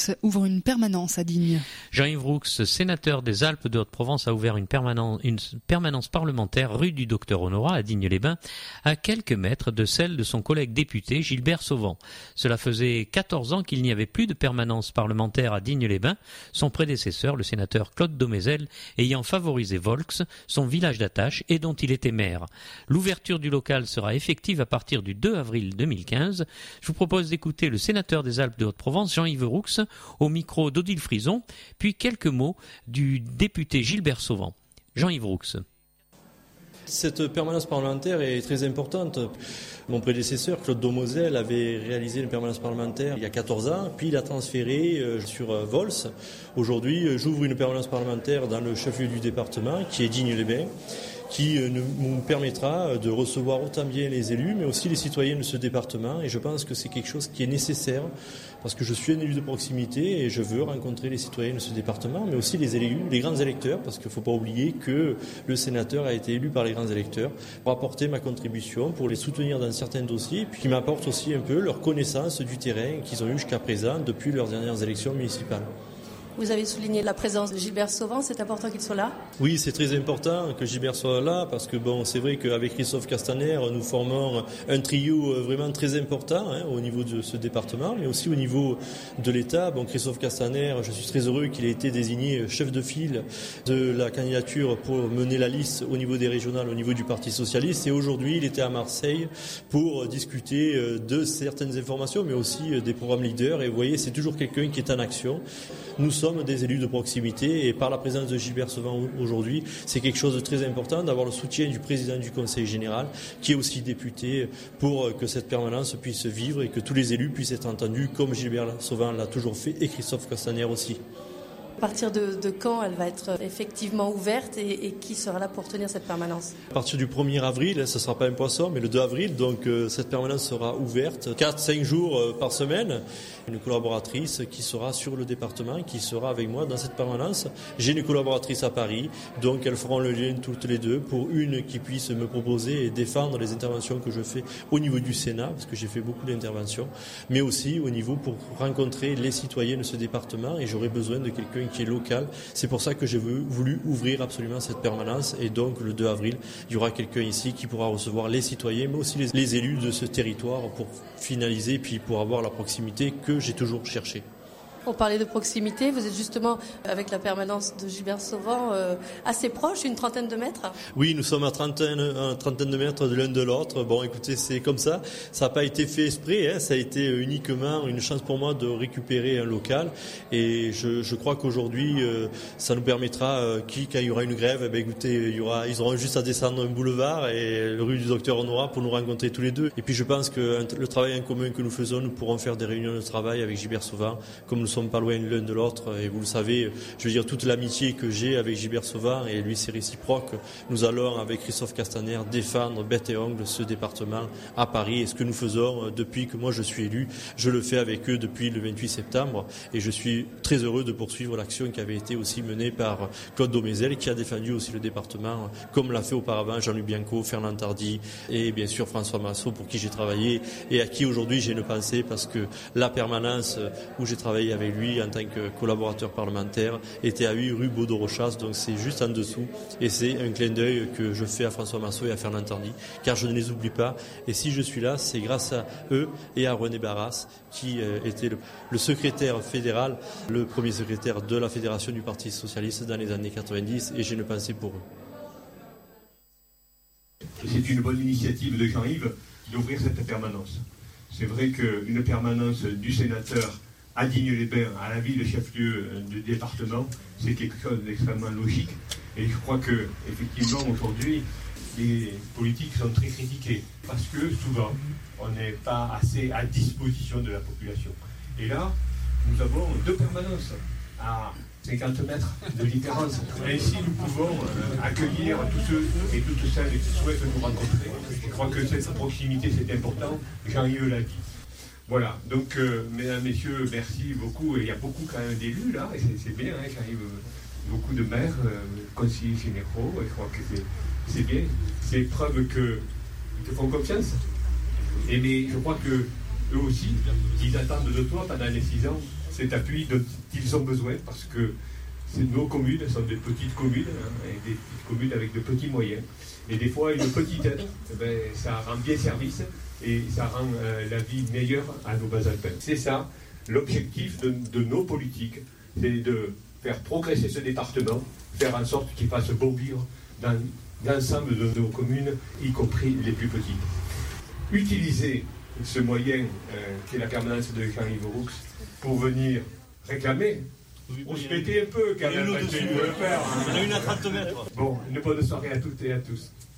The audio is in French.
ouvre une permanence à Digne. Jean-Yves Roux, sénateur des Alpes de Haute-Provence, a ouvert une permanence parlementaire rue du Docteur Honorat à Digne-les-Bains, à quelques mètres de celle de son collègue député Gilbert Sauvant. Cela faisait 14 ans qu'il n'y avait plus de permanence parlementaire à Digne-les-Bains, son prédécesseur, le sénateur Claude Domézel, ayant favorisé Volx, son village d'attache et dont il était maire. L'ouverture du local sera effective à partir du 2 avril 2015. Je vous propose d'écouter le sénateur des Alpes de Haute-Provence, Jean-Yves Roux, au micro d'Odile Frison, puis quelques mots du député Gilbert Sauvant. Jean-Yves Roux. Cette permanence parlementaire est très importante. Mon prédécesseur, Claude Domézel, avait réalisé une permanence parlementaire il y a 14 ans, puis il a transféré sur Vols. Aujourd'hui, j'ouvre une permanence parlementaire dans le chef-lieu du département, qui est Digne-les-Bains, qui nous permettra de recevoir autant bien les élus, mais aussi les citoyens de ce département. Et je pense que c'est quelque chose qui est nécessaire, parce que je suis un élu de proximité et je veux rencontrer les citoyens de ce département, mais aussi les élus, les grands électeurs, parce qu'il ne faut pas oublier que le sénateur a été élu par les grands électeurs, pour apporter ma contribution, pour les soutenir dans certains dossiers, puis qui m'apportent aussi un peu leur connaissance du terrain qu'ils ont eu jusqu'à présent depuis leurs dernières élections municipales. Vous avez souligné la présence de Gilbert Sauvant, c'est important qu'il soit là ? Oui, c'est très important que Gilbert soit là, parce que c'est vrai qu'avec Christophe Castaner, nous formons un trio vraiment très important au niveau de ce département, mais aussi au niveau de l'État. Christophe Castaner, je suis très heureux qu'il ait été désigné chef de file de la candidature pour mener la liste au niveau des régionales, au niveau du Parti Socialiste, et aujourd'hui, il était à Marseille pour discuter de certaines informations, mais aussi des programmes leaders, et vous voyez, c'est toujours quelqu'un qui est en action. Nous sommes des élus de proximité et par la présence de Gilbert Sauvant aujourd'hui, c'est quelque chose de très important d'avoir le soutien du président du Conseil général, qui est aussi député, pour que cette permanence puisse vivre et que tous les élus puissent être entendus, comme Gilbert Sauvant l'a toujours fait et Christophe Castaner aussi. À partir de quand elle va être effectivement ouverte et qui sera là pour tenir cette permanence ? À partir du 1er avril, ce ne sera pas un poisson, mais le 2 avril, donc cette permanence sera ouverte 4-5 jours par semaine. Une collaboratrice qui sera sur le département, qui sera avec moi dans cette permanence. J'ai une collaboratrice à Paris, donc elles feront le lien toutes les deux pour une qui puisse me proposer et défendre les interventions que je fais au niveau du Sénat, parce que j'ai fait beaucoup d'interventions, mais aussi au niveau pour rencontrer les citoyens de ce département, et j'aurai besoin de quelqu'un qui est local. C'est pour ça que j'ai voulu ouvrir absolument cette permanence, et donc le 2 avril, il y aura quelqu'un ici qui pourra recevoir les citoyens, mais aussi les élus de ce territoire pour finaliser, puis pour avoir la proximité que j'ai toujours cherché. On parlait de proximité, vous êtes justement avec la permanence de Gilbert Sauvant assez proche, une trentaine de mètres ? Oui, nous sommes à trentaine de mètres de l'un de l'autre. Écoutez, c'est comme ça. Ça n'a pas été fait exprès, ça a été uniquement une chance pour moi de récupérer un local. Et je crois qu'aujourd'hui, ça nous permettra, quand il y aura une grève, écoutez, ils auront juste à descendre un boulevard et le rue du Docteur Honorat pour nous rencontrer tous les deux. Et puis je pense que le travail en commun que nous faisons, nous pourrons faire des réunions de travail avec Gilbert Sauvant, comme nous sommes pas loin l'un de l'autre, et vous le savez, je veux dire, toute l'amitié que j'ai avec Gilbert Sauvant, et lui c'est réciproque. Nous allons avec Christophe Castaner défendre bec et ongle ce département à Paris, et ce que nous faisons depuis que moi je suis élu, je le fais avec eux depuis le 28 septembre, et je suis très heureux de poursuivre l'action qui avait été aussi menée par Claude Domézel, qui a défendu aussi le département, comme l'a fait auparavant Jean-Luc Bianco, Fernand Tardy, et bien sûr François Massot, pour qui j'ai travaillé, et à qui aujourd'hui j'ai une pensée, parce que la permanence où j'ai travaillé avec lui en tant que collaborateur parlementaire était à 8 rue Baudot-Rochas, donc c'est juste en dessous, et c'est un clin d'œil que je fais à François Massot et à Fernand Tardy, car je ne les oublie pas, et si je suis là, c'est grâce à eux et à René Barras, qui était le secrétaire fédéral, le premier secrétaire de la Fédération du Parti Socialiste dans les années 90, et j'ai une pensée pour eux. C'est une bonne initiative de Jean-Yves d'ouvrir cette permanence. C'est vrai qu'une permanence du sénateur à Digne-les-Bains, à la ville chef-lieu du département, c'est quelque chose d'extrêmement logique. Et je crois que, effectivement, aujourd'hui, les politiques sont très critiqués parce que souvent, on n'est pas assez à disposition de la population. Et là, nous avons 2 permanences à 50 mètres de différence. Ainsi, nous pouvons accueillir tous ceux et toutes celles qui souhaitent nous rencontrer. Je crois que cette proximité, c'est important. Jean-Yves l'a dit. Voilà, donc mesdames, messieurs, merci beaucoup. Et il y a beaucoup quand même d'élus là, et c'est bien, j'arrive beaucoup de maires, conseillers généraux, et je crois que c'est bien. C'est preuve qu'ils te font confiance. Et mais je crois que eux aussi, ils attendent de toi pendant les 6 ans, cet appui dont ils ont besoin parce que nos communes sont des petites communes, et des petites communes avec de petits moyens. Et des fois, une petite aide, ça rend bien service et ça rend la vie meilleure à nos Bas-Alpins. C'est ça, l'objectif de nos politiques, c'est de faire progresser ce département, faire en sorte qu'il fasse bon vivre dans l'ensemble de nos communes, y compris les plus petites. Utiliser ce moyen qui est la permanence de Jean-Yves Roux pour venir réclamer. On se mettait un peu quand même. On a une à 30 mètres. Bon, une bonne soirée à toutes et à tous.